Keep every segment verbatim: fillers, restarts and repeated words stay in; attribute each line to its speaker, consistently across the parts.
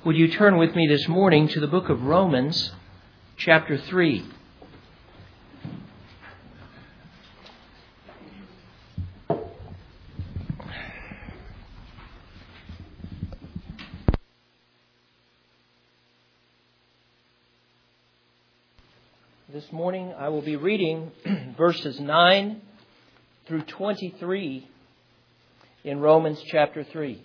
Speaker 1: Would you turn with me this morning to the book of Romans, chapter three. This morning I will be reading verses nine through twenty-three in Romans chapter three.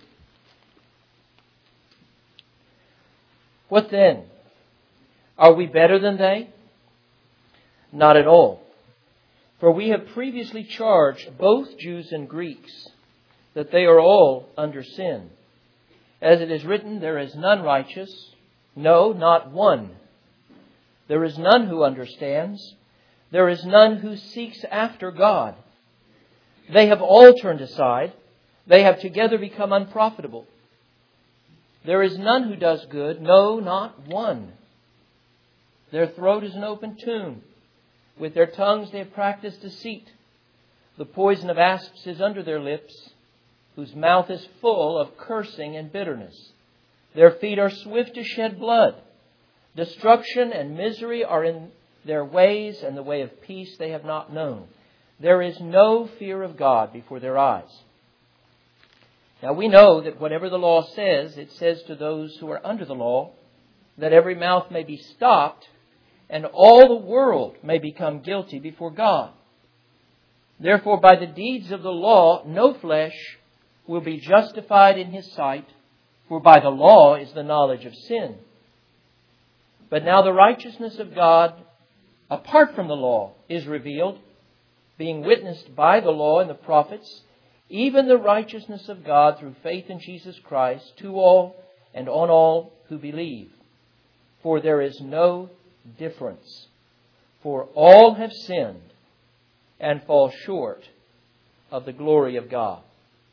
Speaker 1: What then? Are we better than they? Not at all. For we have previously charged both Jews and Greeks that they are all under sin. As it is written, there is none righteous, no, not one. There is none who understands. There is none who seeks after God. They have all turned aside. They have together become unprofitable. There is none who does good, no, not one. Their throat is an open tomb. With their tongues they have practiced deceit. The poison of asps is under their lips, whose mouth is full of cursing and bitterness. Their feet are swift to shed blood. Destruction and misery are in their ways, and the way of peace they have not known. There is no fear of God before their eyes. Now we know that whatever the law says, it says to those who are under the law, that every mouth may be stopped, and all the world may become guilty before God. Therefore, by the deeds of the law, no flesh will be justified in His sight, for by the law is the knowledge of sin. But now the righteousness of God, apart from the law, is revealed, being witnessed by the law and the prophets, even the righteousness of God through faith in Jesus Christ, to all and on all who believe. For there is no difference. For all have sinned and fall short of the glory of God.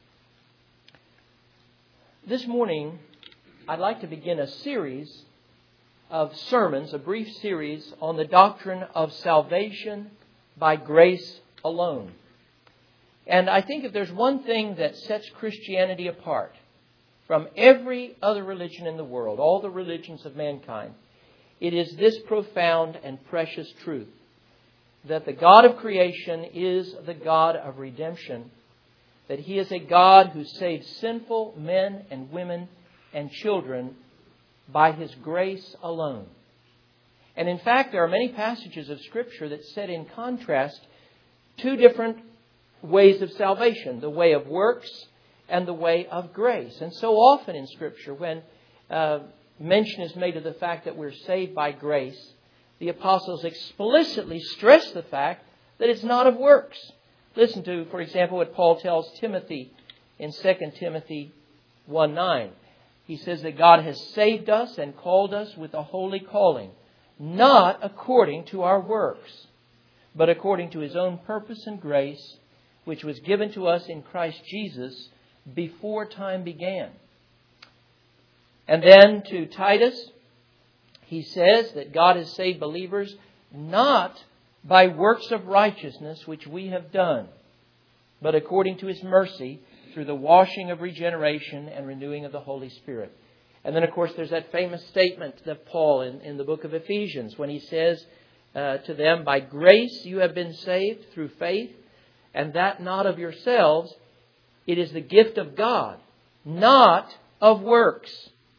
Speaker 1: This morning, I'd like to begin a series of sermons, a brief series on the doctrine of salvation by grace alone. And I think if there's one thing that sets Christianity apart from every other religion in the world, all the religions of mankind, it is this profound and precious truth, that the God of creation is the God of redemption, that He is a God who saves sinful men and women and children by His grace alone. And in fact, there are many passages of Scripture that set in contrast two different ways of salvation, the way of works and the way of grace. And so often in Scripture, when uh, mention is made of the fact that we're saved by grace, the apostles explicitly stress the fact that it's not of works. Listen to, for example, what Paul tells Timothy in Second Timothy one nine. He says that God has saved us and called us with a holy calling, not according to our works, but according to His own purpose and grace, which was given to us in Christ Jesus before time began. And then to Titus, he says that God has saved believers not by works of righteousness which we have done, but according to His mercy through the washing of regeneration and renewing of the Holy Spirit. And then, of course, there's that famous statement of Paul in, in the book of Ephesians when he says uh, to them, by grace you have been saved through faith, and that not of yourselves. It is the gift of God, not of works,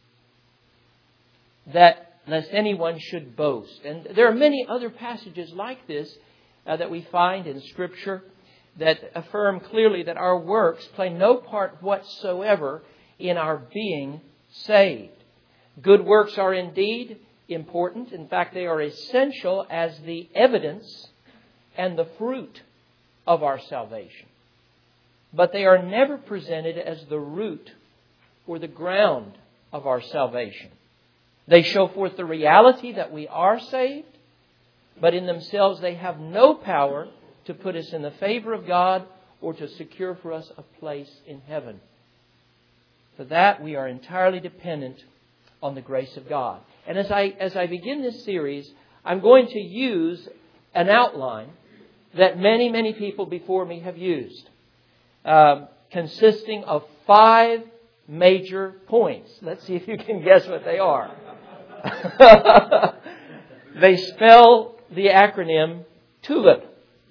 Speaker 1: that lest anyone should boast. And there are many other passages like this uh, that we find in Scripture that affirm clearly that our works play no part whatsoever in our being saved. Good works are indeed important. In fact, they are essential as the evidence and the fruit of our salvation. But they are never presented as the root or the ground of our salvation. They show forth the reality that we are saved, but in themselves they have no power to put us in the favor of God or to secure for us a place in heaven. For that, we are entirely dependent on the grace of God. And as I, as I begin this series, I'm going to use an outline that many, many people before me have used, um, consisting of five major points. Let's see if you can guess what they are. They spell the acronym TULIP.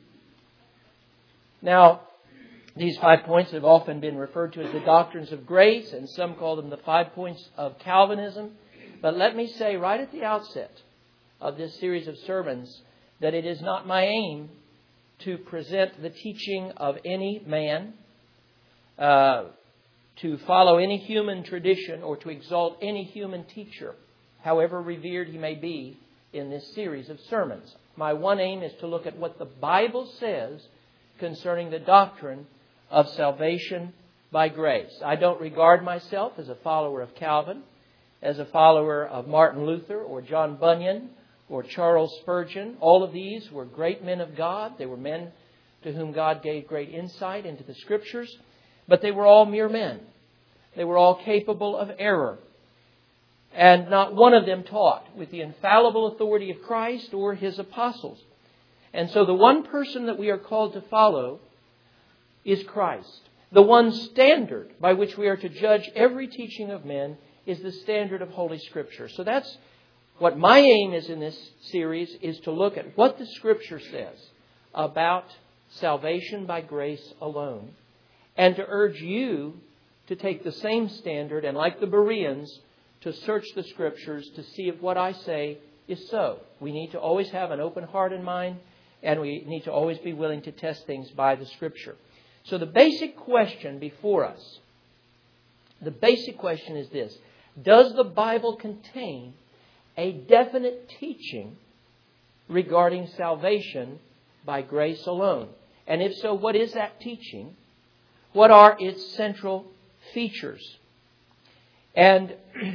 Speaker 1: Now, these five points have often been referred to as the doctrines of grace, and some call them the five points of Calvinism. But let me say right at the outset of this series of sermons that it is not my aim to present the teaching of any man, uh, to follow any human tradition, or to exalt any human teacher, however revered he may be in this series of sermons. My one aim is to look at what the Bible says concerning the doctrine of salvation by grace. I don't regard myself as a follower of Calvin, as a follower of Martin Luther or John Bunyan or Charles Spurgeon. All of these were great men of God. They were men to whom God gave great insight into the Scriptures, but they were all mere men. They were all capable of error. And not one of them taught with the infallible authority of Christ or His apostles. And so the one person that we are called to follow is Christ. The one standard by which we are to judge every teaching of men is the standard of Holy Scripture. So that's what my aim is in this series, is to look at what the Scripture says about salvation by grace alone, and to urge you to take the same standard and, like the Bereans, to search the Scriptures to see if what I say is so. We need to always have an open heart and mind, and we need to always be willing to test things by the Scripture. So the basic question before us, the basic question is this: does the Bible contain a definite teaching regarding salvation by grace alone? And if so, what is that teaching? What are its central features? And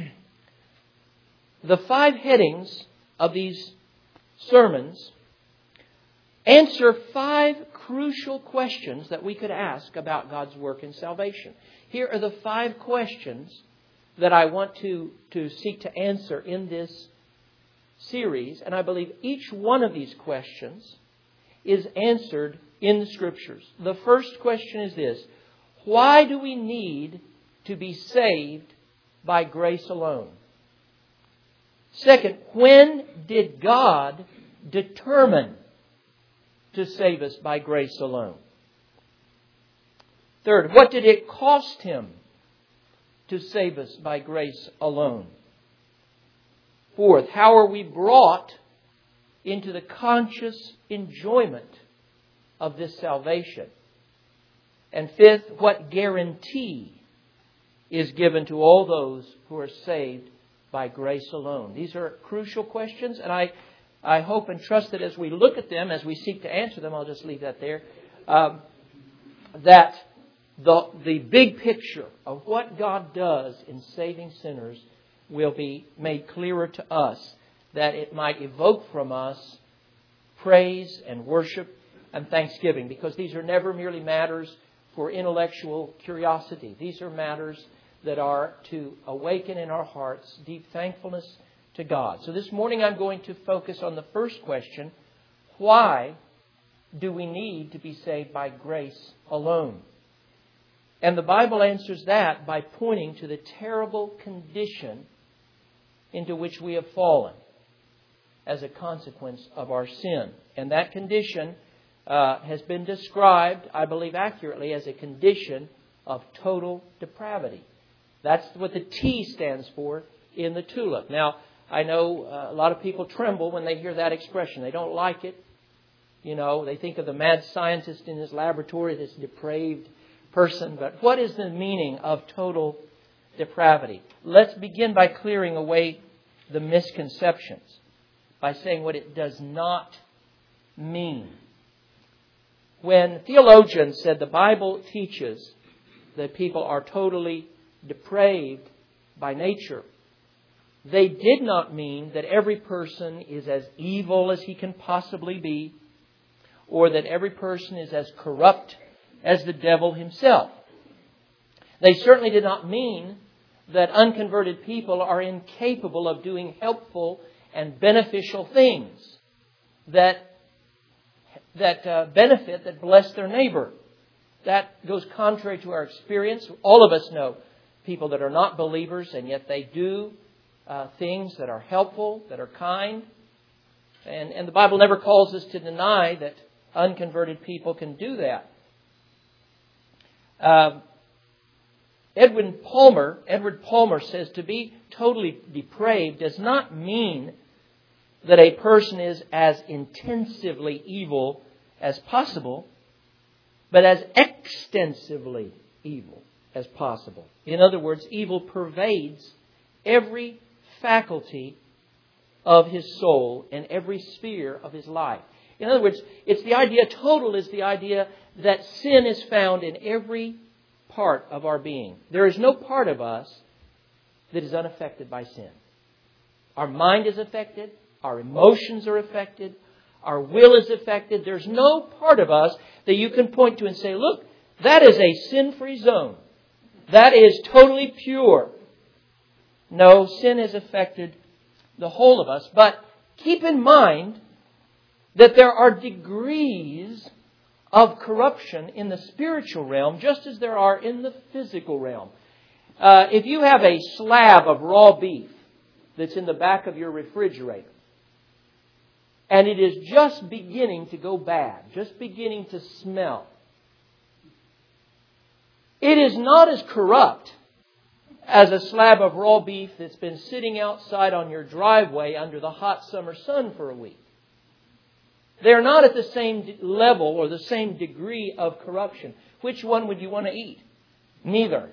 Speaker 1: the five headings of these sermons answer five crucial questions that we could ask about God's work in salvation. Here are the five questions that I want to, to seek to answer in this series. And I believe each one of these questions is answered in the Scriptures. The first question is this: why do we need to be saved by grace alone? Second, when did God determine to save us by grace alone? Third, what did it cost Him to save us by grace alone? Fourth, how are we brought into the conscious enjoyment of this salvation? And fifth, what guarantee is given to all those who are saved by grace alone? These are crucial questions, and I, I hope and trust that as we look at them, as we seek to answer them, I'll just leave that there, um, that the, the big picture of what God does in saving sinners will be made clearer to us, that it might evoke from us praise and worship and thanksgiving, because these are never merely matters for intellectual curiosity. These are matters that are to awaken in our hearts deep thankfulness to God. So this morning I'm going to focus on the first question: why do we need to be saved by grace alone? And the Bible answers that by pointing to the terrible condition into which we have fallen as a consequence of our sin. And that condition uh, has been described, I believe accurately, as a condition of total depravity. That's what the T stands for in the TULIP. Now, I know uh, a lot of people tremble when they hear that expression. They don't like it. You know, they think of the mad scientist in his laboratory, this depraved person. But what is the meaning of total depravity? Let's begin by clearing away the misconceptions by saying what it does not mean. When theologians said the Bible teaches that people are totally depraved by nature, they did not mean that every person is as evil as he can possibly be, or that every person is as corrupt as the devil himself. They certainly did not mean that unconverted people are incapable of doing helpful and beneficial things that that uh, benefit, that bless their neighbor. That goes contrary to our experience. All of us know people that are not believers, and yet they do uh, things that are helpful, that are kind. And, and the Bible never calls us to deny that unconverted people can do that. Uh, Edwin Palmer, Edward Palmer says to be totally depraved does not mean that a person is as intensively evil as possible, but as extensively evil as possible. In other words, evil pervades every faculty of his soul and every sphere of his life. In other words, it's the idea, total is the idea that sin is found in every part of our being. There is no part of us that is unaffected by sin. Our mind is affected. Our emotions are affected. Our will is affected. There's no part of us that you can point to and say, look, that is a sin-free zone. That is totally pure. No, sin has affected the whole of us. But keep in mind that there are degrees of corruption in the spiritual realm, just as there are in the physical realm. Uh, if you have a slab of raw beef that's in the back of your refrigerator, and it is just beginning to go bad, just beginning to smell, it is not as corrupt as a slab of raw beef that's been sitting outside on your driveway under the hot summer sun for a week. They're not at the same level or the same degree of corruption. Which one would you want to eat? Neither.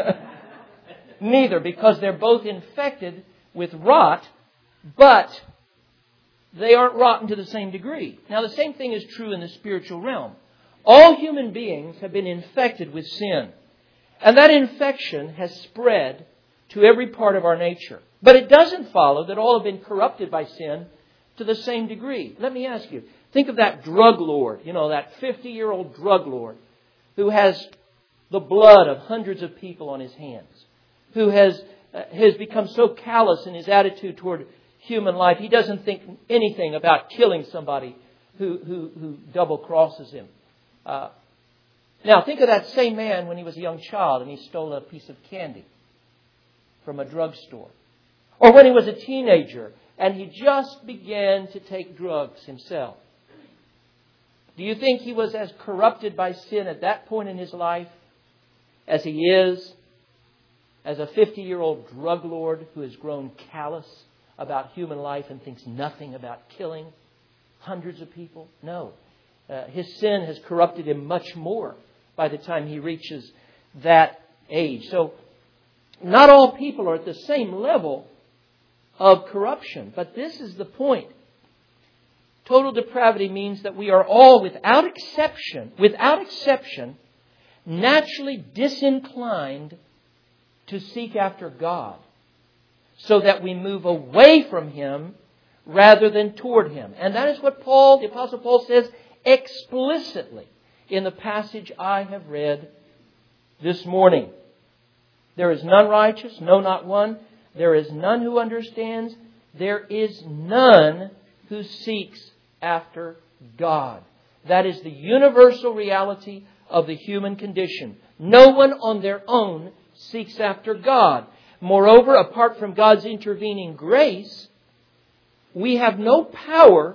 Speaker 1: Neither, because they're both infected with rot, but they aren't rotten to the same degree. Now, the same thing is true in the spiritual realm. All human beings have been infected with sin. And that infection has spread to every part of our nature. But it doesn't follow that all have been corrupted by sin to the same degree. Let me ask you, think of that drug lord, you know, that fifty-year-old drug lord who has the blood of hundreds of people on his hands, who has uh, has become so callous in his attitude toward human life, he doesn't think anything about killing somebody who, who, who double-crosses him. Uh, now, think of that same man when he was a young child and he stole a piece of candy from a drugstore. Or when he was a teenager and he just began to take drugs himself. Do you think he was as corrupted by sin at that point in his life as he is as a fifty-year-old drug lord who has grown callous about human life and thinks nothing about killing hundreds of people? No. Uh, his sin has corrupted him much more by the time he reaches that age. So, not all people are at the same level of corruption. But this is the point. Total depravity means that we are all, without exception, without exception, naturally disinclined to seek after God, so that we move away from Him rather than toward Him. And that is what Paul, the Apostle Paul, says explicitly in the passage I have read this morning. There is none righteous, no, not one. There is none who understands. There is none who seeks after God. That is the universal reality of the human condition. No one on their own seeks after God. Moreover, apart from God's intervening grace, we have no power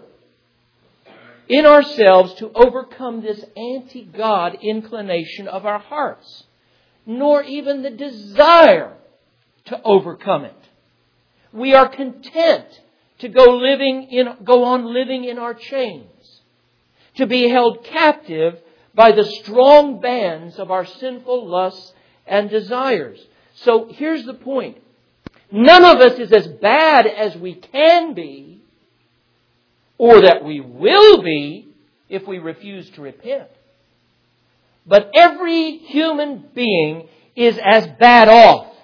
Speaker 1: in ourselves to overcome this anti-God inclination of our hearts, nor even the desire to overcome it. We are content to go living in, go on living in our chains, to be held captive by the strong bands of our sinful lusts and desires. So here's the point. None of us is as bad as we can be, or that we will be if we refuse to repent. But every human being is as bad off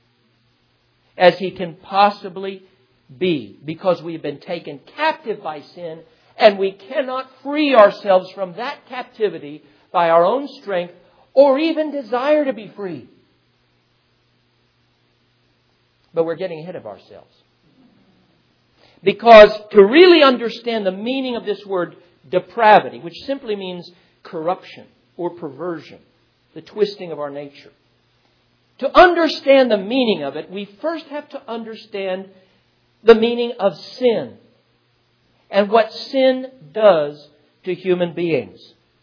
Speaker 1: as he can possibly be, because we've been taken captive by sin, and we cannot free ourselves from that captivity by our own strength or even desire to be free. But we're getting ahead of ourselves. Because to really understand the meaning of this word depravity, which simply means corruption or perversion, the twisting of our nature, To understand the meaning of it, we first have to understand the meaning of sin and what sin does to human beings.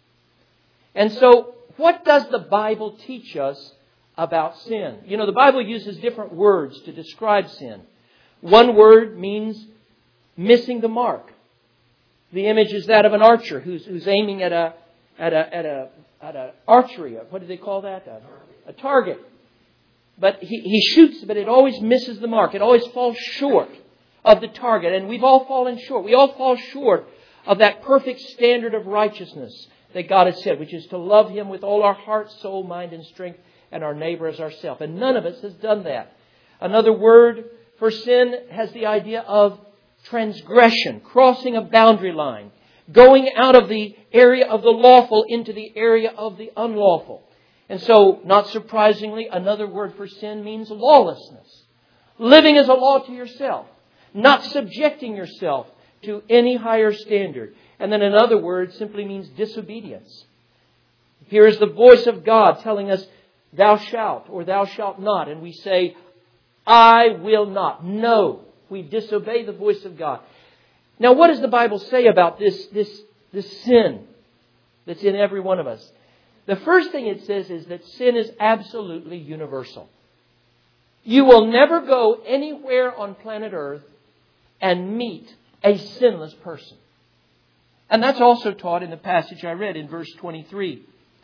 Speaker 1: And so, what does the Bible teach us about sin? You know, the Bible uses different words to describe sin. One word means missing the mark. The image is that of an archer who's, who's aiming at a at a at a at a archery. What do they call that? A, a target. But he, he shoots, but it always misses the mark. It always falls short of the target. And we've all fallen short. We all fall short of that perfect standard of righteousness that God has said, which is to love Him with all our heart, soul, mind, and strength, and our neighbor as ourselves. And none of us has done that. Another word for sin has the idea of transgression, crossing a boundary line, going out of the area of the lawful into the area of the unlawful. And so, not surprisingly, another word for sin means lawlessness. Living as a law to yourself. Not subjecting yourself to any higher standard. And then another word simply means disobedience. Here is the voice of God telling us, thou shalt or thou shalt not. And we say, I will not. No. We disobey the voice of God. Now, what does the Bible say about this, this, this sin that's in every one of us? The first thing it says is that sin is absolutely universal. You will never go anywhere on planet Earth and meet a sinless person. And that's also taught in the passage I read in verse twenty-three.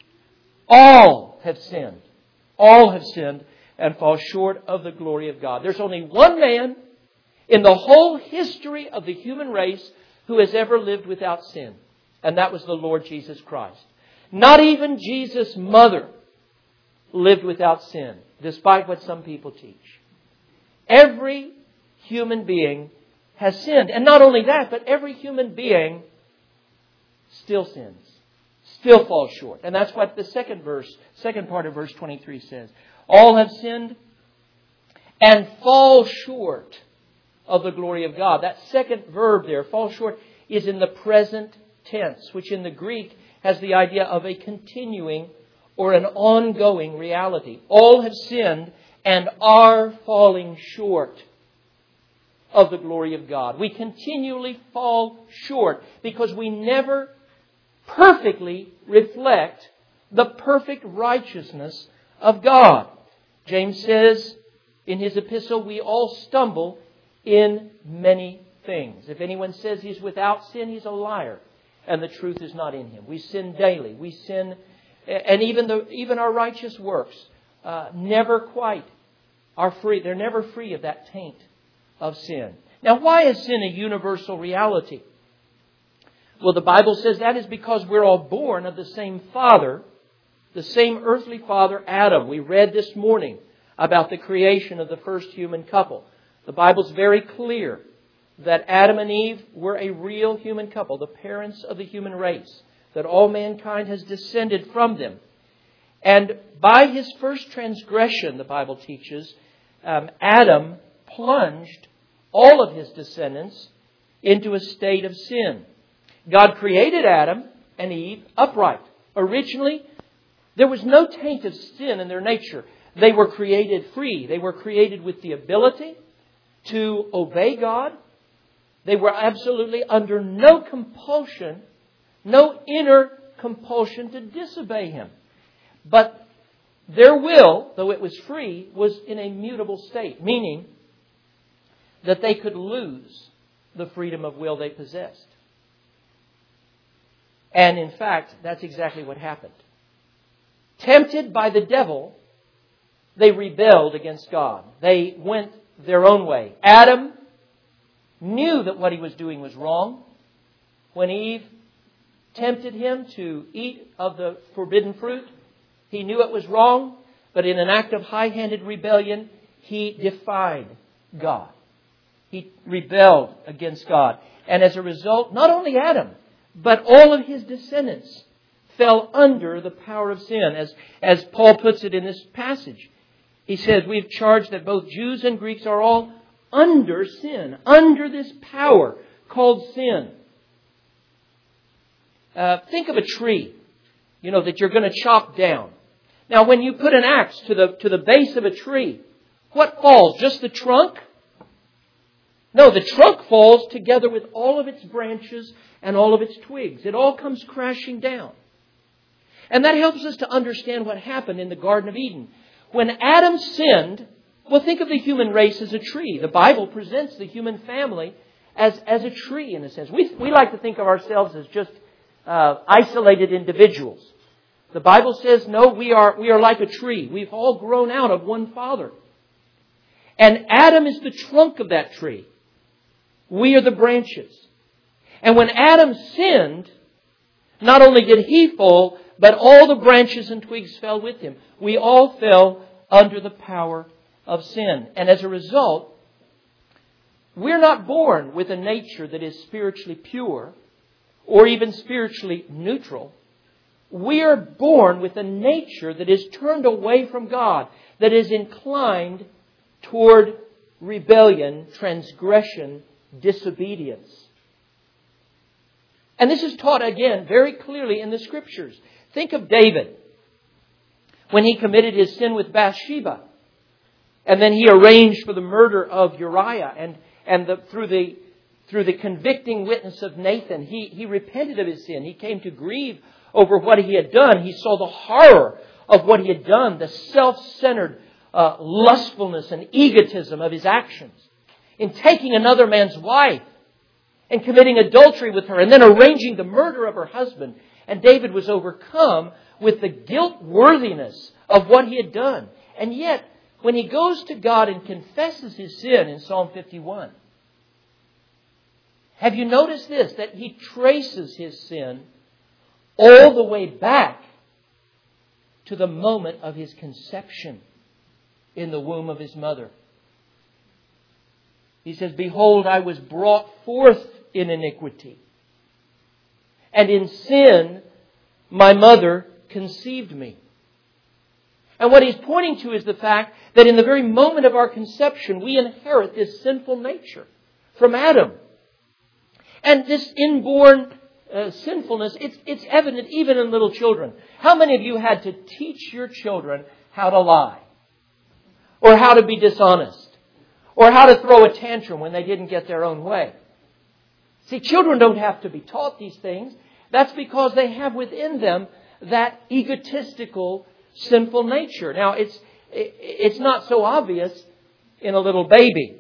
Speaker 1: All have sinned. All have sinned and fall short of the glory of God. There's only one man in the whole history of the human race who has ever lived without sin. And that was the Lord Jesus Christ. Not even Jesus' mother lived without sin, despite what some people teach. Every human being has sinned. And not only that, but every human being still sins, still falls short. And that's what the second verse, second part of verse twenty-three says. All have sinned and fall short of the glory of God. That second verb there, fall short, is in the present tense, which in the Greek has the idea of a continuing or an ongoing reality. All have sinned and are falling short of the glory of God. We continually fall short because we never perfectly reflect the perfect righteousness of God. James says in his epistle, we all stumble in many things. If anyone says he's without sin, he's a liar, and the truth is not in him. We sin daily. We sin, and even the even our righteous works uh, never quite are free. They're never free of that taint of sin. Now, why is sin a universal reality? Well, the Bible says that is because we're all born of the same father, the same earthly father, Adam. We read this morning about the creation of the first human couple. The Bible's very clear that Adam and Eve were a real human couple, the parents of the human race, that all mankind has descended from them. And by his first transgression, the Bible teaches, um, Adam plunged all of his descendants into a state of sin. God created Adam and Eve upright. Originally, there was no taint of sin in their nature. They were created free. They were created with the ability to obey God. They were absolutely under no compulsion, no inner compulsion to disobey Him. But their will, though it was free, was in a mutable state, meaning that they could lose the freedom of will they possessed. And in fact, that's exactly what happened. Tempted by the devil, they rebelled against God. They went their own way. Adam knew that what he was doing was wrong. When Eve tempted him to eat of the forbidden fruit, he knew it was wrong, but in an act of high-handed rebellion, he defied God. He rebelled against God. And as a result, not only Adam, but all of his descendants fell under the power of sin. As, as Paul puts it in this passage, he says, we've charged that both Jews and Greeks are all under sin, under this power called sin. Uh, think of a tree, you know, that you're going to chop down. Now, when you put an axe to the, to the base of a tree, what falls? Just the trunk? No, the trunk falls together with all of its branches and all of its twigs. It all comes crashing down. And that helps us to understand what happened in the Garden of Eden. When Adam sinned, well, think of the human race as a tree. The Bible presents the human family as, as a tree, in a sense. We, we like to think of ourselves as just uh, isolated individuals. The Bible says, no, we are, we are like a tree. We've all grown out of one father. And Adam is the trunk of that tree. We are the branches. And when Adam sinned, not only did he fall, but all the branches and twigs fell with him. We all fell under the power of sin. And as a result, we're not born with a nature that is spiritually pure or even spiritually neutral. We are born with a nature that is turned away from God, that is inclined toward rebellion, transgression, disobedience. And this is taught again very clearly in the Scriptures. Think of David when he committed his sin with Bathsheba. And then he arranged for the murder of Uriah. And, and the, through, the, through the convicting witness of Nathan, he, he repented of his sin. He came to grieve over what he had done. He saw the horror of what he had done, the self-centered uh, lustfulness and egotism of his actions in taking another man's wife and committing adultery with her and then arranging the murder of her husband. And David was overcome with the guilt-worthiness of what he had done. And yet, when he goes to God and confesses his sin in Psalm fifty-one, have you noticed this? That he traces his sin all the way back to the moment of his conception in the womb of his mother. He says, "Behold, I was brought forth in iniquity, and in sin my mother conceived me." And what he's pointing to is the fact that in the very moment of our conception, we inherit this sinful nature from Adam. And this inborn uh, sinfulness, it's, it's evident even in little children. How many of you had to teach your children how to lie? Or how to be dishonest? Or how to throw a tantrum when they didn't get their own way? See, children don't have to be taught these things. That's because they have within them that egotistical, sinful nature. Now, it's it's not so obvious in a little baby.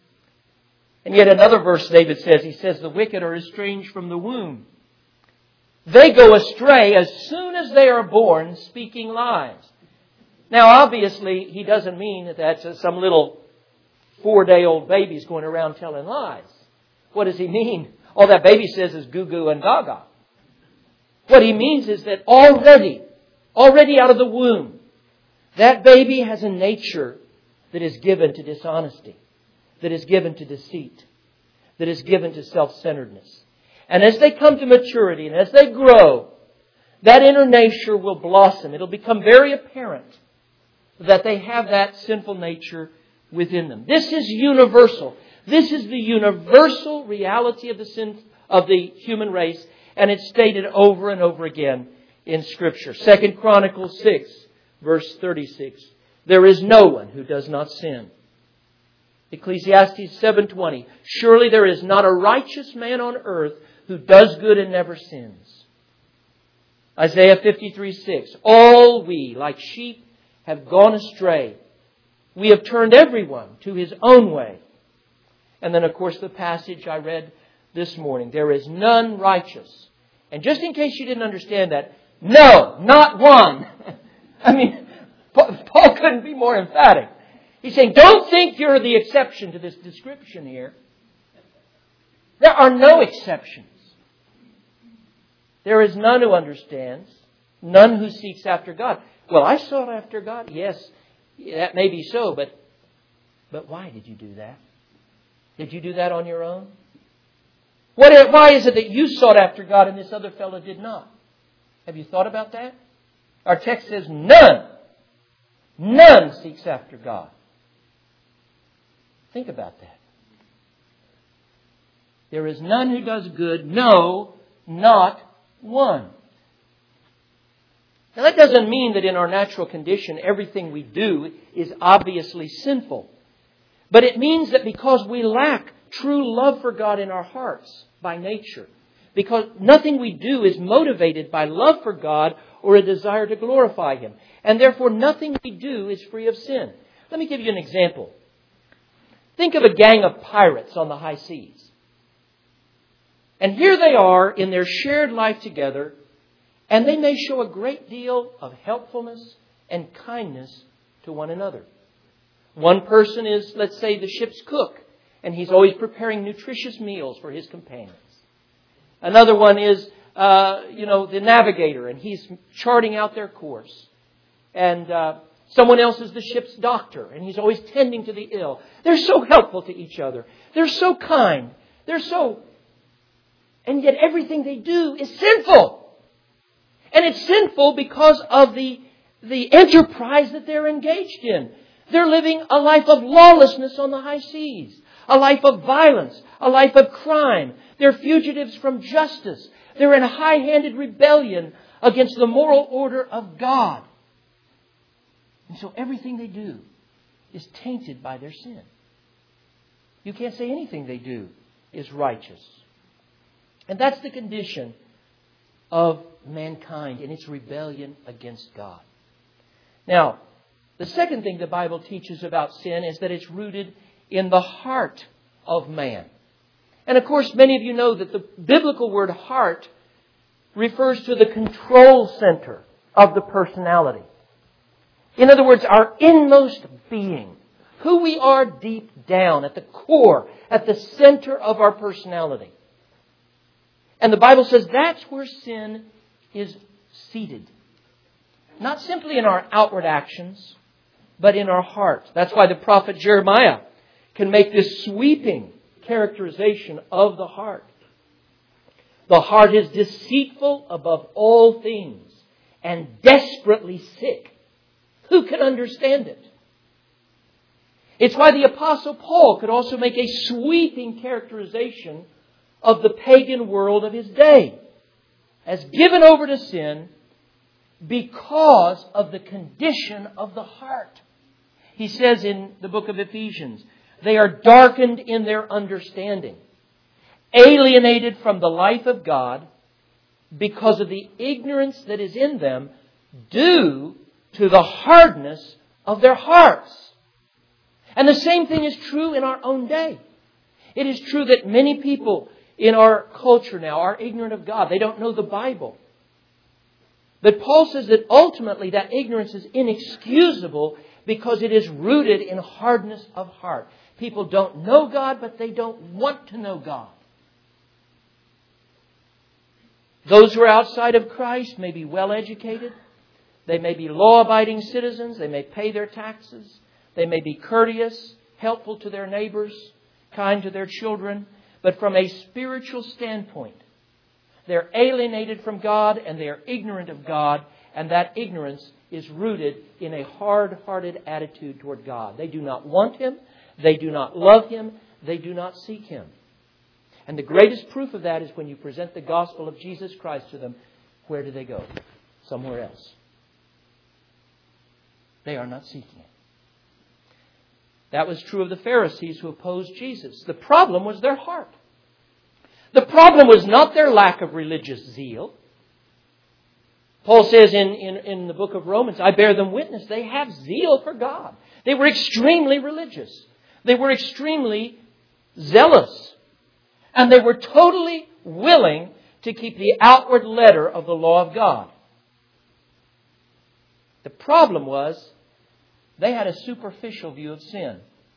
Speaker 1: And yet another verse David says, he says, "The wicked are estranged from the womb. They go astray as soon as they are born, speaking lies." Now, obviously, he doesn't mean that some little four-day-old baby's going around telling lies. What does he mean? All that baby says is goo goo and gaga. What he means is that already, already out of the womb, that baby has a nature that is given to dishonesty, that is given to deceit, that is given to self-centeredness. And as they come to maturity and as they grow, that inner nature will blossom. It'll become very apparent that they have that sinful nature within them. This is universal. This is the universal reality of the sin of the human race, and it's stated over and over again in Scripture. Second Chronicles six, verse thirty-six. "There is no one who does not sin." Ecclesiastes seven twenty. "Surely there is not a righteous man on earth who does good and never sins." Isaiah fifty-three six. "All we, like sheep, have gone astray. We have turned everyone to his own way." And then, of course, the passage I read this morning. "There is none righteous." And just in case you didn't understand that, no, not one. I mean, Paul couldn't be more emphatic. He's saying, don't think you're the exception to this description here. There are no exceptions. There is none who understands, none who seeks after God. Well, I sought after God. Yes, that may be so, but, but why did you do that? Did you do that on your own? What, why is it that you sought after God and this other fellow did not? Have you thought about that? Our text says none. None seeks after God. Think about that. There is none who does good. No, not one. Now that doesn't mean that in our natural condition everything we do is obviously sinful. But it means that because we lack true love for God in our hearts by nature, because nothing we do is motivated by love for God or a desire to glorify Him. And therefore nothing we do is free of sin. Let me give you an example. Think of a gang of pirates on the high seas. And here they are in their shared life together, and they may show a great deal of helpfulness and kindness to one another. One person is, let's say, the ship's cook, and he's always preparing nutritious meals for his companions. Another one is, uh, you know, the navigator, and he's charting out their course. And uh, someone else is the ship's doctor, and he's always tending to the ill. They're so helpful to each other. They're so kind. They're so... And yet everything they do is sinful. And it's sinful because of the, the enterprise that they're engaged in. They're living a life of lawlessness on the high seas. A life of violence. A life of crime. They're fugitives from justice. They're in high-handed rebellion against the moral order of God. And so everything they do is tainted by their sin. You can't say anything they do is righteous. And that's the condition of mankind in its rebellion against God. Now, the second thing the Bible teaches about sin is that it's rooted in the heart of man. And of course, many of you know that the biblical word heart refers to the control center of the personality. In other words, our inmost being. Who we are deep down, at the core, at the center of our personality. And the Bible says that's where sin is seated. Not simply in our outward actions, but in our heart. That's why the prophet Jeremiah can make this sweeping characterization of the heart. The heart is deceitful above all things and desperately sick. Who can understand it? It's why the Apostle Paul could also make a sweeping characterization of the pagan world of his day as given over to sin because of the condition of the heart. He says in the book of Ephesians, they are darkened in their understanding, alienated from the life of God because of the ignorance that is in them due to the hardness of their hearts. And the same thing is true in our own day. It is true that many people in our culture now are ignorant of God. They don't know the Bible. But Paul says that ultimately that ignorance is inexcusable because it is rooted in hardness of heart. People don't know God, but they don't want to know God. Those who are outside of Christ may be well educated. They may be law-abiding citizens. They may pay their taxes. They may be courteous, helpful to their neighbors, kind to their children. But from a spiritual standpoint, they're alienated from God and they are ignorant of God. And that ignorance is rooted in a hard-hearted attitude toward God. They do not want Him. They do not love Him. They do not seek Him. And the greatest proof of that is when you present the gospel of Jesus Christ to them. Where do they go? Somewhere else. They are not seeking it. That was true of the Pharisees who opposed Jesus. The problem was their heart. The problem was not their lack of religious zeal. Paul says in, in, in the book of Romans, I bear them witness, they have zeal for God. They were extremely religious. They were extremely zealous. And they were totally willing to keep the outward letter of the law of God. The problem was they had a superficial view of sin.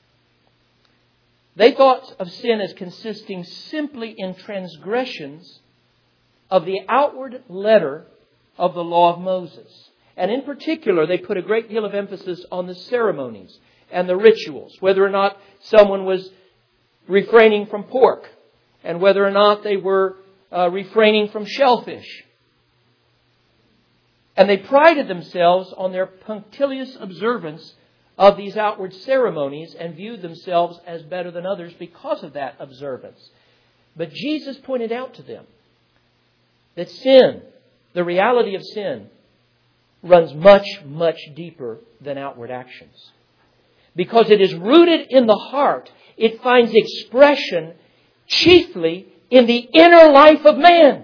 Speaker 1: They thought of sin as consisting simply in transgressions of the outward letter of the law of Moses. And in particular, they put a great deal of emphasis on the ceremonies and the rituals, whether or not someone was refraining from pork and whether or not they were uh, refraining from shellfish. And they prided themselves on their punctilious observance of these outward ceremonies and viewed themselves as better than others because of that observance. But Jesus pointed out to them that sin, the reality of sin, runs much, much deeper than outward actions. Because it is rooted in the heart, it finds expression chiefly in the inner life of man.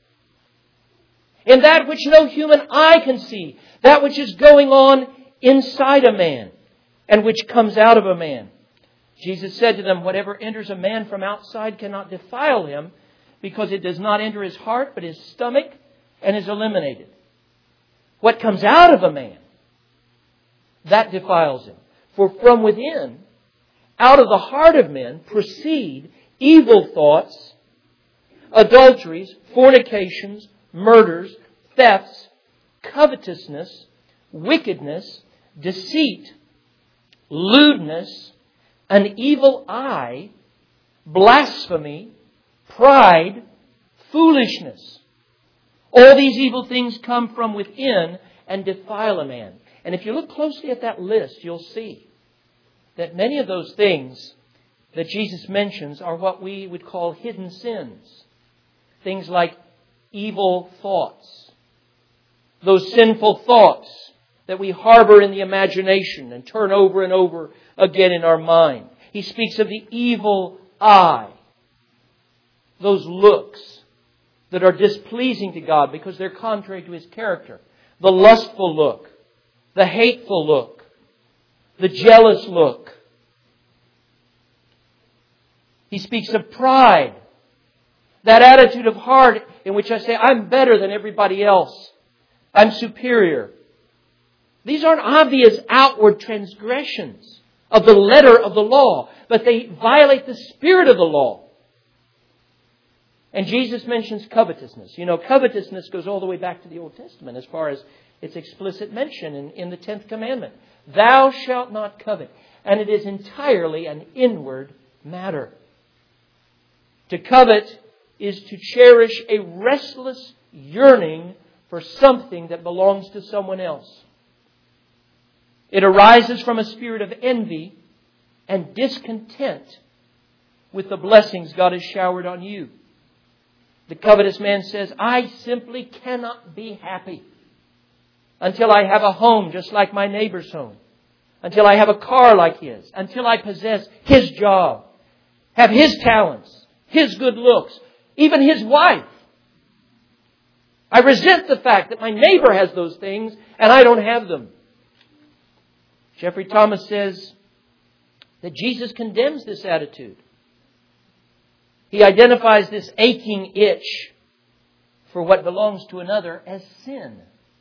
Speaker 1: In that which no human eye can see. That which is going on inside a man and which comes out of a man. Jesus said to them, whatever enters a man from outside cannot defile him, because it does not enter his heart but his stomach and is eliminated. What comes out of a man, that defiles him. For from within, out of the heart of men, proceed evil thoughts, adulteries, fornications, murders, thefts, covetousness, wickedness, deceit, lewdness, an evil eye, blasphemy, pride, foolishness. All these evil things come from within and defile a man. And if you look closely at that list, you'll see that many of those things that Jesus mentions are what we would call hidden sins. Things like evil thoughts. Those sinful thoughts that we harbor in the imagination and turn over and over again in our mind. He speaks of the evil eye. Those looks that are displeasing to God because they're contrary to His character. The lustful look. The hateful look. The jealous look. He speaks of pride. That attitude of heart in which I say, I'm better than everybody else. I'm superior. These aren't obvious outward transgressions of the letter of the law, but they violate the spirit of the law. And Jesus mentions covetousness. You know, covetousness goes all the way back to the Old Testament as far as its explicit mention in, in the tenth commandment. Thou shalt not covet. And it is entirely an inward matter. To covet is to cherish a restless yearning for something that belongs to someone else. It arises from a spirit of envy and discontent with the blessings God has showered on you. The covetous man says, I simply cannot be happy until I have a home just like my neighbor's home, until I have a car like his, until I possess his job, have his talents, his good looks, even his wife. I resent the fact that my neighbor has those things and I don't have them. Jeffrey Thomas says that Jesus condemns this attitude. He identifies this aching itch for what belongs to another as sin.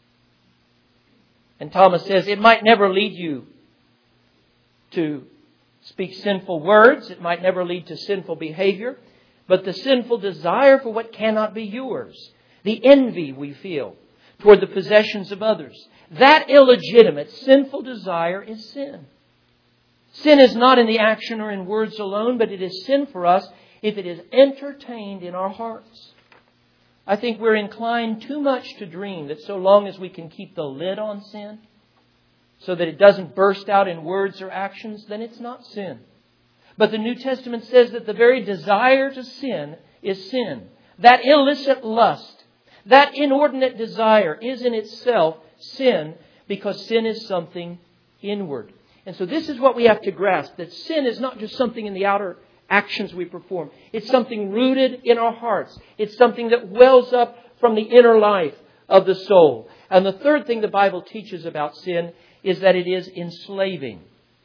Speaker 1: And Thomas says it might never lead you to speak sinful words. It might never lead to sinful behavior. But the sinful desire for what cannot be yours, the envy we feel toward the possessions of others, that illegitimate, sinful desire is sin. Sin is not in the action or in words alone, but it is sin for us if it is entertained in our hearts. I think we're inclined too much to dream that so long as we can keep the lid on sin, so that it doesn't burst out in words or actions, then it's not sin. But the New Testament says that the very desire to sin is sin. That illicit lust, that inordinate desire is in itself sin, because sin is something inward. And so this is what we have to grasp, that sin is not just something in the outer actions we perform. It's something rooted in our hearts. It's something that wells up from the inner life of the soul. And the third thing the Bible teaches about sin is that it is enslaving.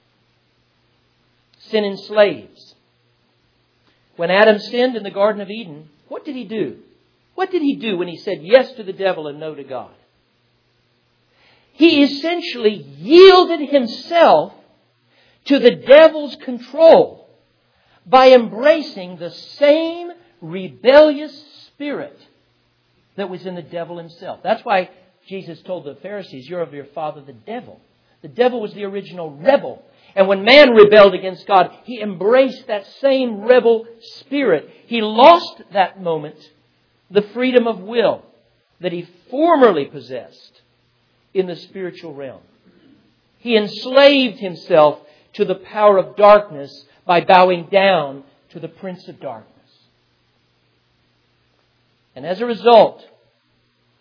Speaker 1: Sin enslaves. When Adam sinned in the Garden of Eden, what did he do? What did he do when he said yes to the devil and no to God? He essentially yielded himself to the devil's control by embracing the same rebellious spirit that was in the devil himself. That's why Jesus told the Pharisees, you're of your father the devil. The devil was the original rebel. And when man rebelled against God, he embraced that same rebel spirit. He lost that moment the freedom of will that he formerly possessed in the spiritual realm. He enslaved himself to the power of darkness by bowing down to the prince of darkness. And as a result,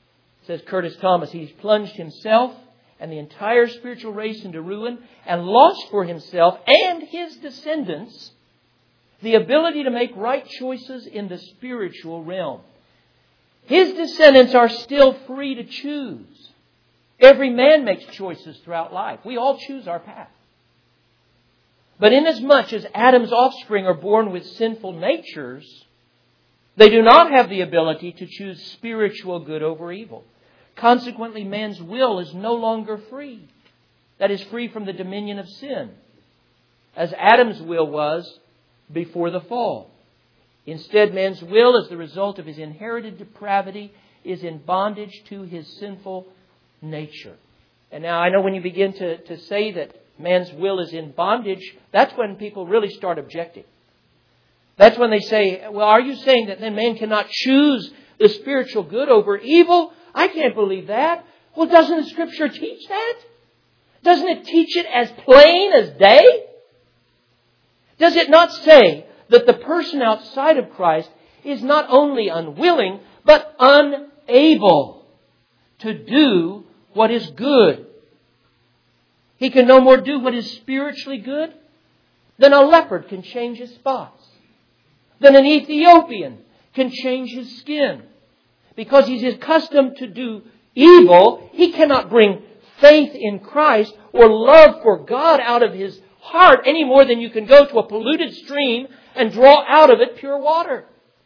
Speaker 1: says Curtis Thomas, he's plunged himself and the entire spiritual race into ruin and lost for himself and his descendants the ability to make right choices in the spiritual realm. His descendants are still free to choose. Every man makes choices throughout life. We all choose our path. But inasmuch as Adam's offspring are born with sinful natures, they do not have the ability to choose spiritual good over evil. Consequently, man's will is no longer free. That is, free from the dominion of sin, as Adam's will was before the fall. Instead, man's will, as the result of his inherited depravity, is in bondage to his sinful nature. And now I know when you begin to, to say that man's will is in bondage, that's when people really start objecting. That's when they say, well, are you saying that then man cannot choose the spiritual good over evil? I can't believe that. Well, doesn't the Scripture teach that? Doesn't it teach it as plain as day? Does it not say that the person outside of Christ is not only unwilling, but unable to do what is good? He can no more do what is spiritually good than a leopard can change his spots, than an Ethiopian can change his skin. Because he's accustomed to do evil, he cannot bring faith in Christ or love for God out of his heart any more than you can go to a polluted stream and draw out of it pure water.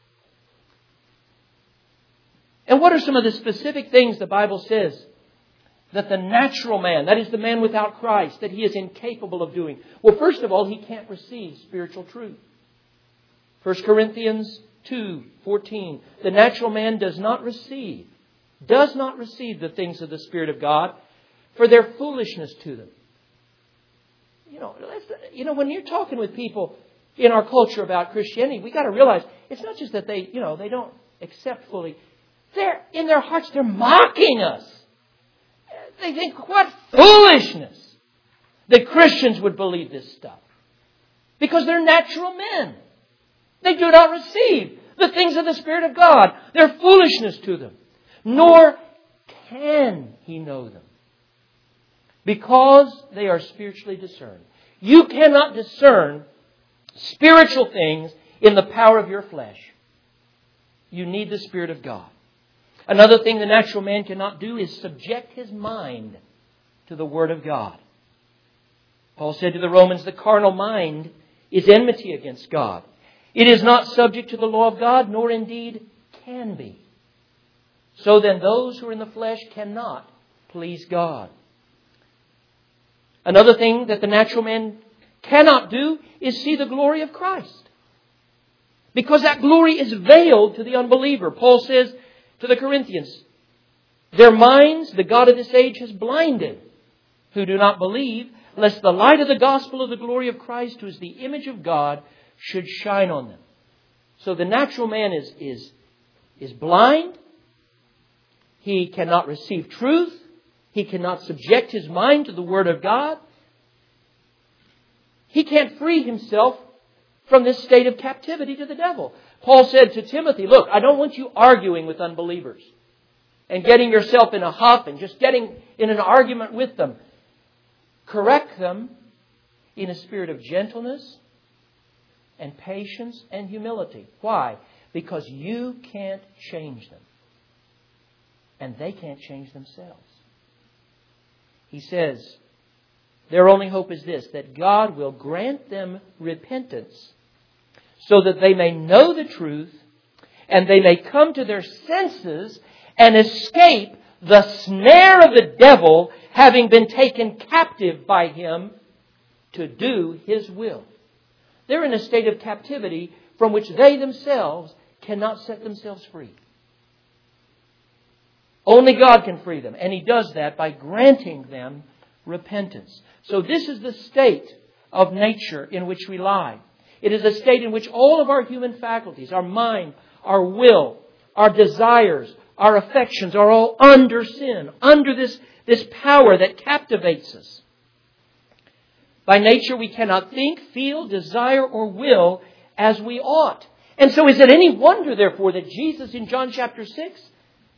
Speaker 1: And what are some of the specific things the Bible says that the natural man, that is the man without Christ, that he is incapable of doing? Well, first of all, he can't receive spiritual truth. First Corinthians two fourteen. The natural man does not receive, does not receive the things of the Spirit of God, for their foolishness to them. You know, you know, when you're talking with people in our culture about Christianity, we got to realize it's not just that they, you know, they don't accept fully. They're in their hearts, they're mocking us. They think, what foolishness that Christians would believe this stuff. Because they're natural men. They do not receive the things of the Spirit of God. They're foolishness to them. Nor can he know them. Because they are spiritually discerned. You cannot discern spiritual things in the power of your flesh. You need the Spirit of God. Another thing the natural man cannot do is subject his mind to the Word of God. Paul said to the Romans, the carnal mind is enmity against God. It is not subject to the law of God, nor indeed can be. So then those who are in the flesh cannot please God. Another thing that the natural man cannot do is see the glory of Christ. Because that glory is veiled to the unbeliever. Paul says to the Corinthians, their minds the God of this age has blinded, who do not believe, lest the light of the gospel of the glory of Christ, who is the image of God, should shine on them. So the natural man is, is, is blind. He cannot receive truth. He cannot subject his mind to the Word of God. He can't free himself from this state of captivity to the devil. Paul said to Timothy, look, I don't want you arguing with unbelievers and getting yourself in a huff and just getting in an argument with them. Correct them in a spirit of gentleness and patience and humility. Why? Because you can't change them. And they can't change themselves. He says, their only hope is this, that God will grant them repentance so that they may know the truth and they may come to their senses and escape the snare of the devil, having been taken captive by him to do his will. They're in a state of captivity from which they themselves cannot set themselves free. Only God can free them. And He does that by granting them repentance. So this is the state of nature in which we lie. It is a state in which all of our human faculties, our mind, our will, our desires, our affections are all under sin, under this, this power that captivates us. By nature, we cannot think, feel, desire, or will as we ought. And so is it any wonder, therefore, that Jesus in John chapter six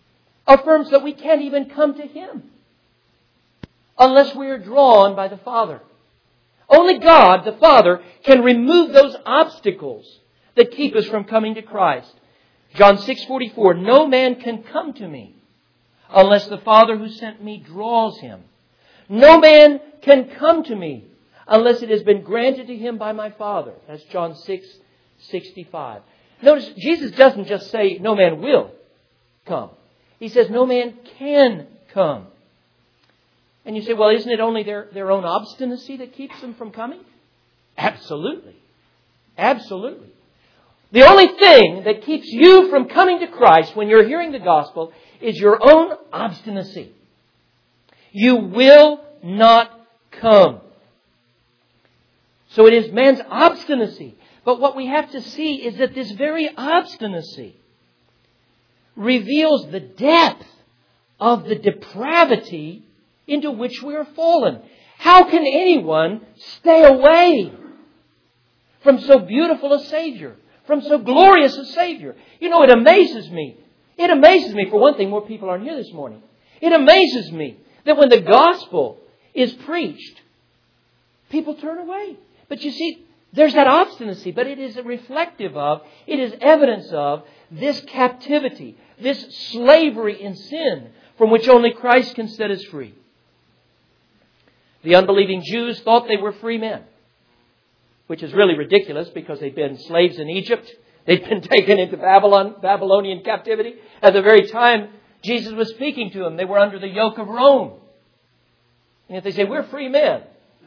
Speaker 1: affirms that we can't even come to Him unless we are drawn by the Father. Only God, the Father, can remove those obstacles that keep us from coming to Christ. John six forty-four, no man can come to me unless the Father who sent me draws him. No man can come to me unless it has been granted to him by my Father. That's John six sixty-five. Notice, Jesus doesn't just say no man will come. He says no man can come. And you say, well, isn't it only their, their own obstinacy that keeps them from coming? Absolutely. Absolutely. The only thing that keeps you from coming to Christ when you're hearing the gospel is your own obstinacy. You will not come. So it is man's obstinacy. But what we have to see is that this very obstinacy reveals the depth of the depravity into which we are fallen. How can anyone stay away from so beautiful a Savior, from so glorious a Savior? You know, it amazes me. It amazes me, for one thing, more people aren't here this morning. It amazes me that when the gospel is preached, people turn away. But you see, there's that obstinacy, but it is reflective of, it is evidence of this captivity, this slavery in sin from which only Christ can set us free. The unbelieving Jews thought they were free men, which is really ridiculous because they'd been slaves in Egypt. They'd been taken into Babylon, Babylonian captivity. At the very time Jesus was speaking to them, they were under the yoke of Rome. And yet they say, we're free men.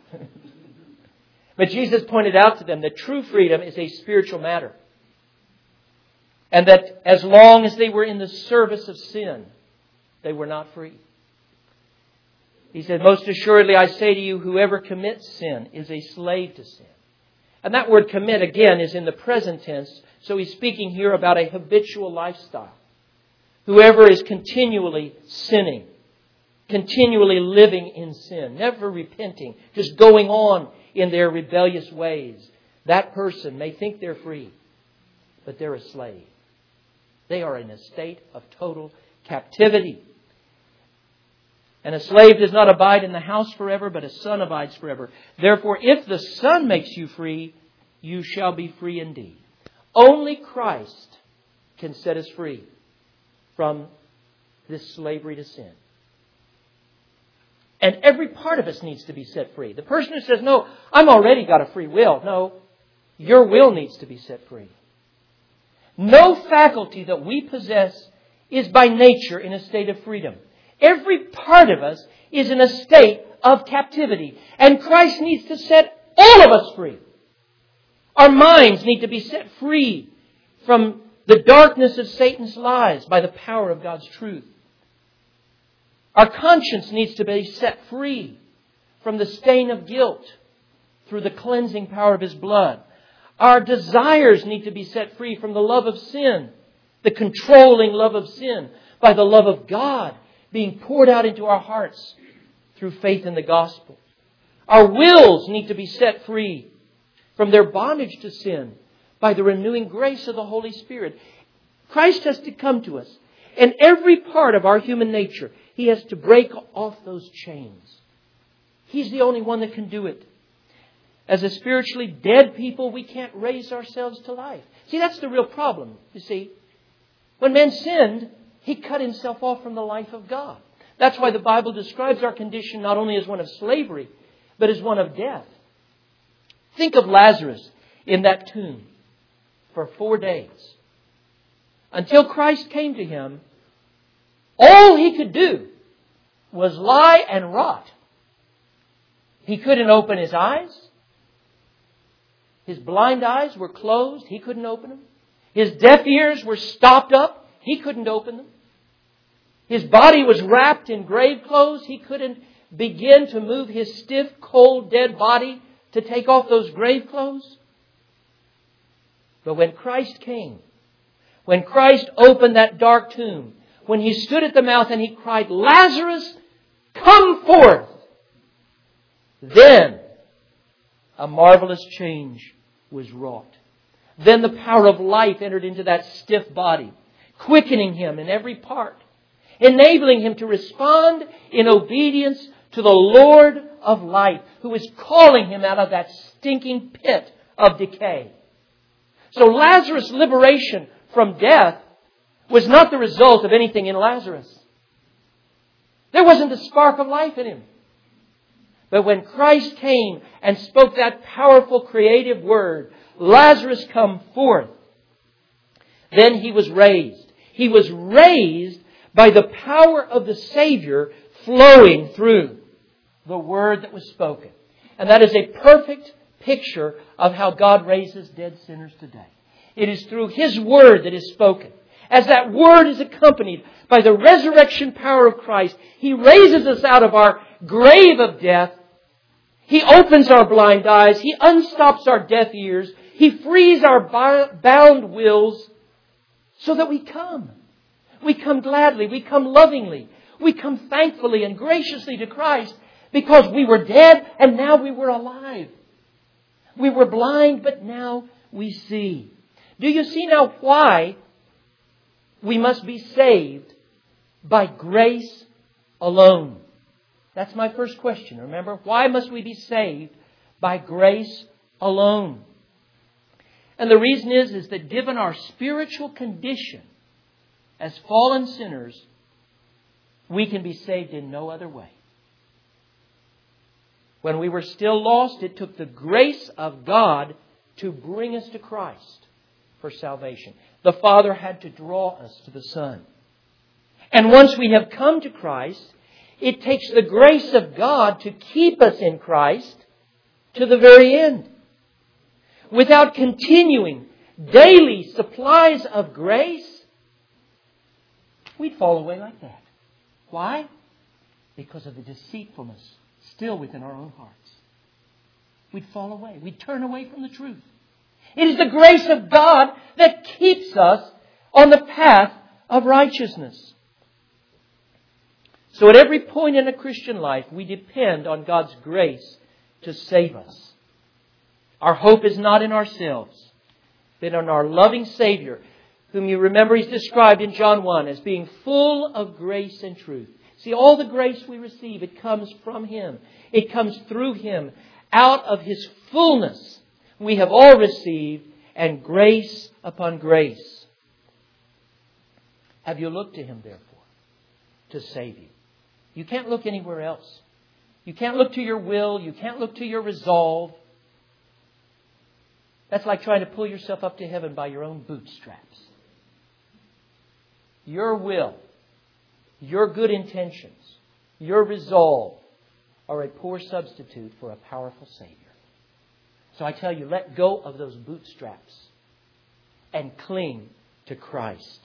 Speaker 1: But Jesus pointed out to them that true freedom is a spiritual matter. And that as long as they were in the service of sin, they were not free. He said, most assuredly I say to you, whoever commits sin is a slave to sin. And that word commit, again, is in the present tense. So he's speaking here about a habitual lifestyle. Whoever is continually sinning, continually living in sin, never repenting, just going on in their rebellious ways, that person may think they're free, but they're a slave. They are in a state of total captivity. And a slave does not abide in the house forever, but a son abides forever. Therefore, if the Son makes you free, you shall be free indeed. Only Christ can set us free from this slavery to sin. And every part of us needs to be set free. The person who says, no, I'm already got a free will. No, your will needs to be set free. No faculty that we possess is by nature in a state of freedom. Every part of us is in a state of captivity. And Christ needs to set all of us free. Our minds need to be set free from the darkness of Satan's lies by the power of God's truth. Our conscience needs to be set free from the stain of guilt through the cleansing power of His blood. Our desires need to be set free from the love of sin, the controlling love of sin, by the love of God being poured out into our hearts through faith in the gospel. Our wills need to be set free from their bondage to sin by the renewing grace of the Holy Spirit. Christ has to come to us. And every part of our human nature, He has to break off those chains. He's the only one that can do it. As a spiritually dead people, we can't raise ourselves to life. See, that's the real problem, you see. When man sinned, he cut himself off from the life of God. That's why the Bible describes our condition not only as one of slavery, but as one of death. Think of Lazarus in that tomb for four days. Until Christ came to him, all he could do was lie and rot. He couldn't open his eyes. His blind eyes were closed. He couldn't open them. His deaf ears were stopped up. He couldn't open them. His body was wrapped in grave clothes. He couldn't begin to move his stiff, cold, dead body to take off those grave clothes. But when Christ came, when Christ opened that dark tomb, when He stood at the mouth and He cried, Lazarus, come forth! Then a marvelous change was wrought. Then the power of life entered into that stiff body, quickening him in every part. enabling him to respond in obedience to the Lord of life, who is calling him out of that stinking pit of decay. So Lazarus' liberation from death was not the result of anything in Lazarus. There wasn't a spark of life in him. But when Christ came and spoke that powerful creative word, Lazarus, come forth, then he was raised. He was raised by the power of the Savior flowing through the word that was spoken. And that is a perfect picture of how God raises dead sinners today. It is through His word that is spoken. As that word is accompanied by the resurrection power of Christ, He raises us out of our grave of death. He opens our blind eyes. He unstops our deaf ears. He frees our bound wills so that we come. We come gladly. We come lovingly. We come thankfully and graciously to Christ because we were dead and now we were alive. We were blind, but now we see. Do you see now why we must be saved by grace alone? That's my first question. Remember, why must we be saved by grace alone? And the reason is, is that given our spiritual condition as fallen sinners, we can be saved in no other way. When we were still lost, it took the grace of God to bring us to Christ for salvation. The Father had to draw us to the Son. And once we have come to Christ, it takes the grace of God to keep us in Christ to the very end. Without continuing daily supplies of grace, we'd fall away like that. Why? Because of the deceitfulness still within our own hearts. We'd fall away. We'd turn away from the truth. It is the grace of God that keeps us on the path of righteousness. So at every point in a Christian life, we depend on God's grace to save us. Our hope is not in ourselves, but in our loving Savior, whom you remember He's described in John one as being full of grace and truth. See, all the grace we receive, it comes from Him. It comes through Him. Out of His fullness, we have all received, and grace upon grace. Have you looked to Him, therefore, to save you? You can't look anywhere else. You can't look to your will. You can't look to your resolve. That's like trying to pull yourself up to heaven by your own bootstraps. Your will, your good intentions, your resolve are a poor substitute for a powerful Savior. So I tell you, let go of those bootstraps and cling to Christ.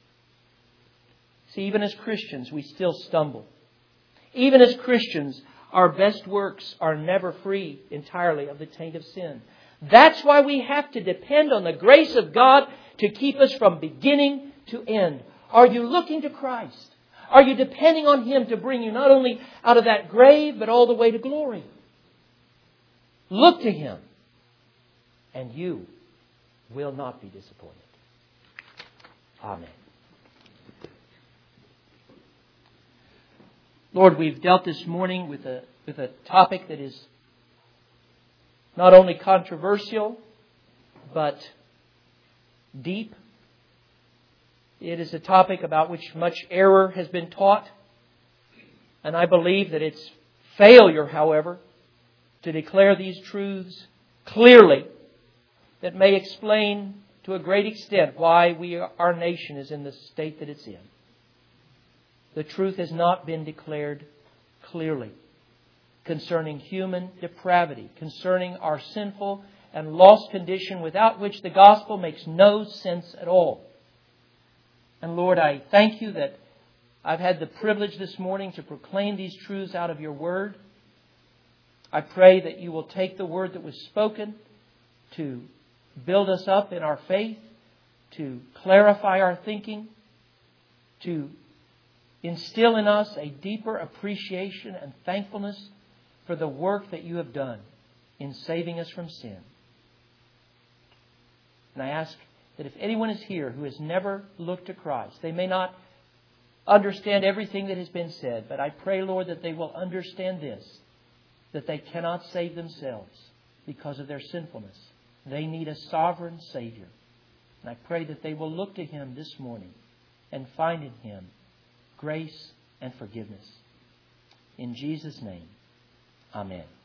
Speaker 1: See, even as Christians, we still stumble. Even as Christians, our best works are never free entirely of the taint of sin. That's why we have to depend on the grace of God to keep us from beginning to end. Are you looking to Christ? Are you depending on Him to bring you not only out of that grave, but all the way to glory? Look to Him, and you will not be disappointed. Amen. Lord, we've dealt this morning with a, with a topic that is not only controversial, but deep. It is a topic about which much error has been taught. And I believe that it's failure, however, to declare these truths clearly that may explain to a great extent why we, our nation is in the state that it's in. The truth has not been declared clearly concerning human depravity, concerning our sinful and lost condition without which the gospel makes no sense at all. And Lord, I thank You that I've had the privilege this morning to proclaim these truths out of Your Word. I pray that You will take the word that was spoken to build us up in our faith, to clarify our thinking, to instill in us a deeper appreciation and thankfulness for the work that You have done in saving us from sin. And I ask that if anyone is here who has never looked to Christ, they may not understand everything that has been said. But I pray, Lord, that they will understand this, that they cannot save themselves because of their sinfulness. They need a sovereign Savior. And I pray that they will look to Him this morning and find in Him grace and forgiveness. In Jesus' name, amen.